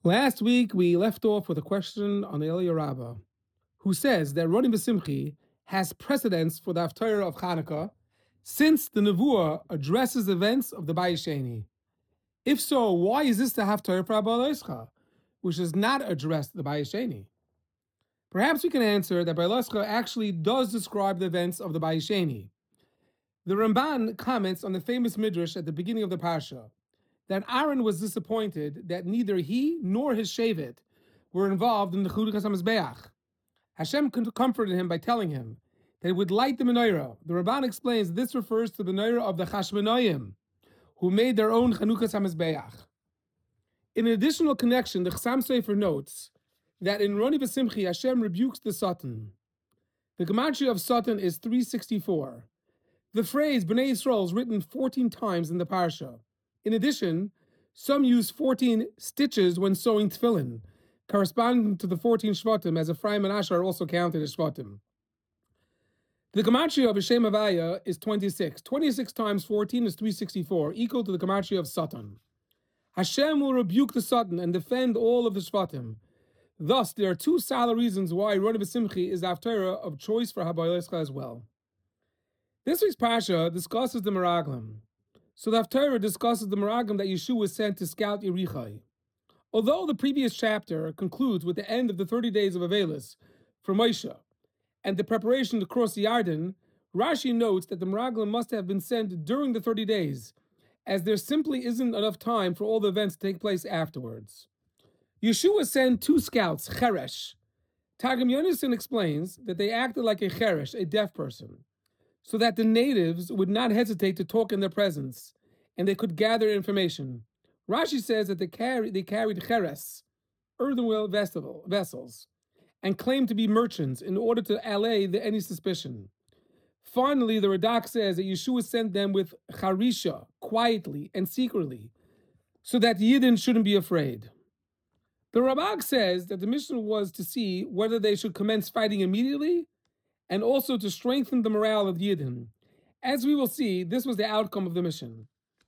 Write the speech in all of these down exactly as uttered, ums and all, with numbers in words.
Last week, we left off with a question on Elia Rabbah, who says that Roni B'Simchi has precedence for the Haftarah of Hanukkah since the Nevuah addresses events of the Bayis Sheni. If so, why is this the Haftarah for Abba Leischa, which does not address the Bayis Sheni? Perhaps we can answer that Bayis actually does describe the events of the Bayis Sheni. The Ramban comments on the famous Midrash at the beginning of the Parsha that Aaron was disappointed that neither he nor his Shevet were involved in the Chudakas HaMizbeach. Hashem comforted him by telling him that it would light the menorah. The Ramban explains this refers to the menorah of the Chashmonaim, who made their own Chanukas HaMizbeach. In an additional connection, the Chassam Sofer notes that in Roni B'Simchi, Hashem rebukes the Satan. The gematria of Satan is three sixty-four. The phrase Bnei Yisrael is written fourteen times in the Parsha. In addition, some use fourteen stitches when sewing tefillin, corresponding to the fourteen Shvatim, as Ephraim and Asher are also counted as Shvatim. The gematria of Hashem Havaya is twenty-six. twenty-six times fourteen is three sixty-four, equal to the gematria of Satan. Hashem will rebuke the Satan and defend all of the Shvatim. Thus, there are two solid reasons why Roni B'Simchi is the Haftarah of choice for Habayis as well. This week's Parsha discusses the Meraglim. So the Haftarah discusses the Meraglim that Yeshua was sent to scout Yerichai. Although the previous chapter concludes with the end of the thirty days of Avelis for Moshe and the preparation to cross the Yarden, Rashi notes that the Meraglim must have been sent during the thirty days, as there simply isn't enough time for all the events to take place afterwards. Yeshua sent two scouts, Cheresh. Targum Yonason explains that they acted like a Cheresh, a deaf person, so that the natives would not hesitate to talk in their presence, and they could gather information. Rashi says that they, carry, they carried cheres, earthenware vessel, vessels, and claimed to be merchants in order to allay the, any suspicion. Finally, the Radak says that Yeshua sent them with charisha, quietly and secretly, so that Yidden shouldn't be afraid. The Rabak says that the mission was to see whether they should commence fighting immediately and also to strengthen the morale of the Yidden. As we will see, this was the outcome of the mission.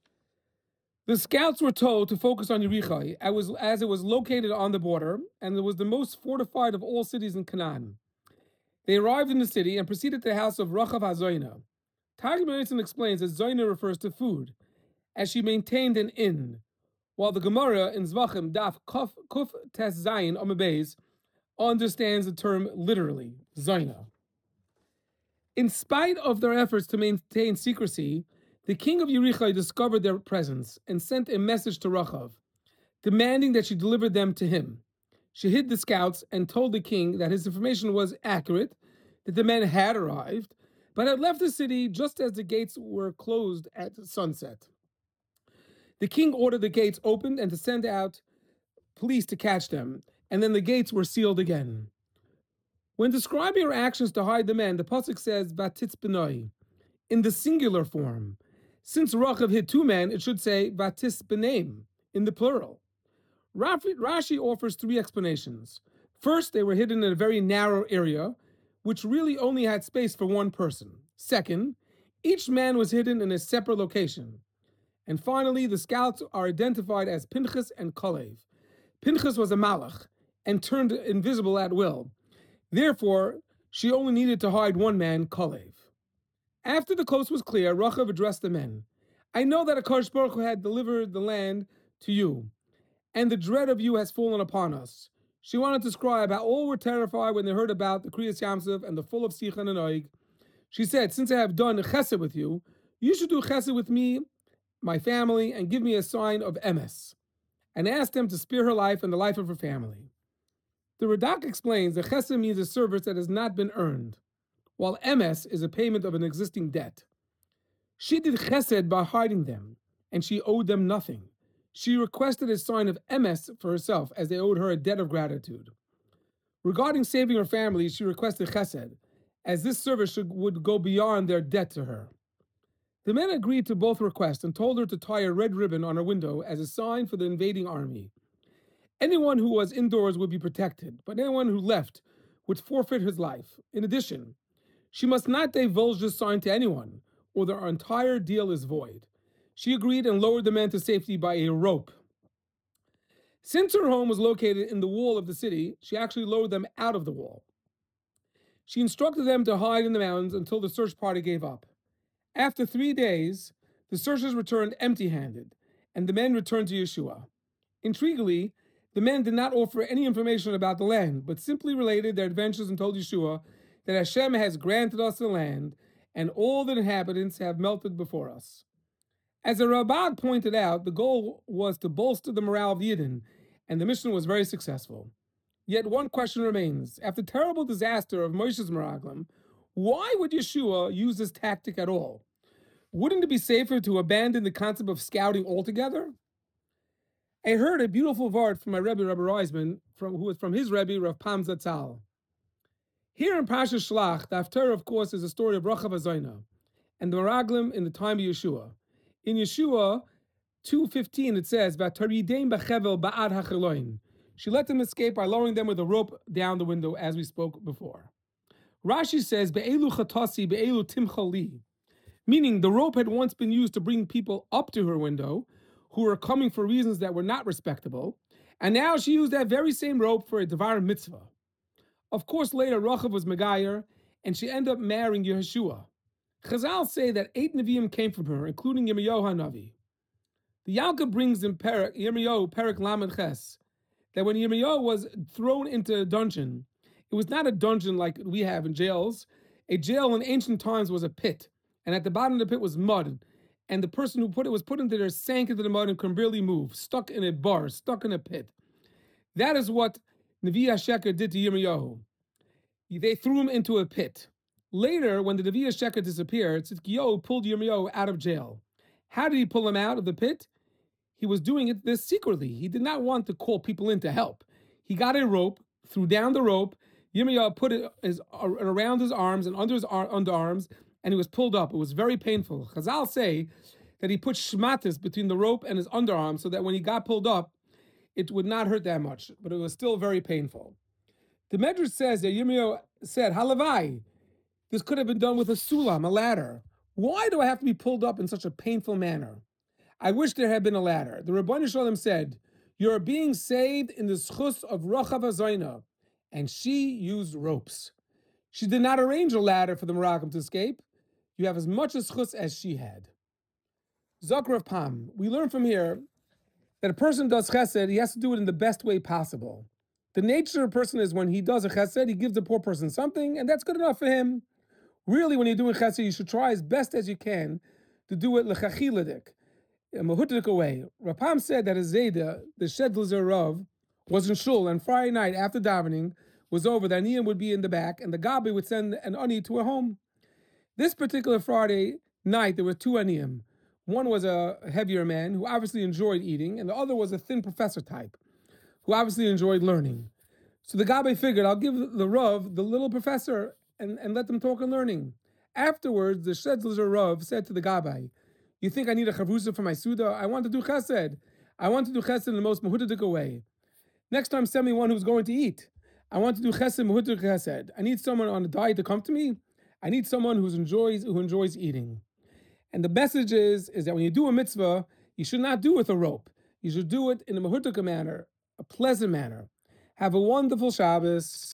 The scouts were told to focus on Yerichai, as it was located on the border, and it was the most fortified of all cities in Canaan. They arrived in the city and proceeded to the house of Rachav HaZoina. Targum Yonason explains that Zoina refers to food, as she maintained an inn, while the Gemara in Zvachim Daf Kuf, Kuf Tes Zayin Amabeis understands the term literally, Zoina. In spite of their efforts to maintain secrecy, the king of Yerichai discovered their presence and sent a message to Rachav, demanding that she deliver them to him. She hid the scouts and told the king that his information was accurate, that the men had arrived, but had left the city just as the gates were closed at sunset. The king ordered the gates opened and to send out police to catch them, and then the gates were sealed again. When describing her actions to hide the men, the pasuk says "Vatitz b'noi" in the singular form. Since Rachav hid two men, it should say "Vatis b'neim" in the plural. Rashi offers three explanations. First, they were hidden in a very narrow area, which really only had space for one person. Second, each man was hidden in a separate location. And finally, the scouts are identified as Pinchas and Kalev. Pinchas was a malach and turned invisible at will. Therefore, she only needed to hide one man, Kalev. After the coast was clear, Rachav addressed the men. I know that HaKadosh Baruch Hu had delivered the land to you, and the dread of you has fallen upon us. She wanted to describe how all were terrified when they heard about the Kriyas Yamsuf and the full of Sichon and Oig. She said, since I have done chesed with you, you should do chesed with me, my family, and give me a sign of emes, and asked them to spare her life and the life of her family. The Radak explains that chesed means a service that has not been earned, while emes is a payment of an existing debt. She did chesed by hiding them, and she owed them nothing. She requested a sign of emes for herself, as they owed her a debt of gratitude. Regarding saving her family, she requested chesed, as this service should, would go beyond their debt to her. The men agreed to both requests and told her to tie a red ribbon on her window as a sign for the invading army. Anyone who was indoors would be protected, but anyone who left would forfeit his life. In addition, she must not divulge this sign to anyone, or their entire deal is void. She agreed and lowered the men to safety by a rope. Since her home was located in the wall of the city, she actually lured them out of the wall. She instructed them to hide in the mountains until the search party gave up. After three days, the searchers returned empty-handed, and the men returned to Yeshua. Intriguingly, the men did not offer any information about the land, but simply related their adventures and told Yeshua that Hashem has granted us the land, and all the inhabitants have melted before us. As the Rabbah pointed out, the goal was to bolster the morale of the Yidden, and the mission was very successful. Yet one question remains. After the terrible disaster of Moshe's Meraglim, why would Yeshua use this tactic at all? Wouldn't it be safer to abandon the concept of scouting altogether? I heard a beautiful word from my Rebbe, Rebbe Reisman, from, who was from his Rebbe, Rav Pam Zatzal. Here in Pasha Shlach, the Haftarah, of course, is a story of Rochav HaZoyna and the Meraglim in the time of Yeshua. In Yeshua two fifteen, it says, "V'taridein b'chevel ba'ad ha'cheloin." She let them escape by lowering them with a rope down the window, as we spoke before. Rashi says, "Be'elu chatasi be'elu timchali," meaning the rope had once been used to bring people up to her window who were coming for reasons that were not respectable, and now she used that very same rope for a devar mitzvah. Of course, later Rochav was Megayer, and she ended up marrying Yeshua. Chazal say that eight Nevi'im came from her, including Yirmiyahu HaNavi. The Yalkut brings in Perek, Yirmiyahu, Perek Lamed Ches, that when Yirmiyahu was thrown into a dungeon, it was not a dungeon like we have in jails. A jail in ancient times was a pit, and at the bottom of the pit was mud, and the person who put it was put into there sank into the mud and could barely move, stuck in a bar, stuck in a pit. That is what Nevi HaSheker did to Yirmiyahu. They threw him into a pit. Later, when the Nevi HaSheker disappeared, Tzidkiyahu pulled Yirmiyahu out of jail. How did he pull him out of the pit? He was doing it this secretly. He did not want to call people in to help. He got a rope, threw down the rope. Yirmiyahu put it his, around his arms and under his ar- underarms, and he was pulled up. It was very painful. Chazal say that he put shmatis between the rope and his underarm so that when he got pulled up, it would not hurt that much, but it was still very painful. The Medrash says that Yirmiyahu said, "Halavai, this could have been done with a sulam, a ladder. Why do I have to be pulled up in such a painful manner? I wish there had been a ladder." The Rebbeinu Shalom said, "You are being saved in the schus of Rochav HaZoyna," and she used ropes. She did not arrange a ladder for the Meraglim to escape. You have as much a schus as she had. Zok Rav Pam, we learn from here that a person does chesed, he has to do it in the best way possible. The nature of a person is when he does a chesed, he gives the poor person something, and that's good enough for him. Really, when you're doing chesed, you should try as best as you can to do it lechachiladik, in a mahutdik way. Rav Pam said that a Zayda, the Shedler Rav, was in shul, and Friday night after davening was over, the aniyim would be in the back, and the Gabi would send an ani to her home. This particular Friday night, there were two aniyim. One was a heavier man who obviously enjoyed eating, and the other was a thin professor type who obviously enjoyed learning. So the Gabi figured, I'll give the Rav the little professor and, and let them talk and learning. Afterwards, the Shedler Rav said to the Gabi, "You think I need a chavrusa for my Suda? I want to do chesed. I want to do chesed in the most mahutdik way. Next time, send me one who's going to eat. I want to do chesed, mahutdik chesed. I need someone on a diet to come to me. I need someone who enjoys who enjoys eating." And the message is, is that when you do a mitzvah, you should not do it with a rope. You should do it in a mahutdik manner, a pleasant manner. Have a wonderful Shabbos.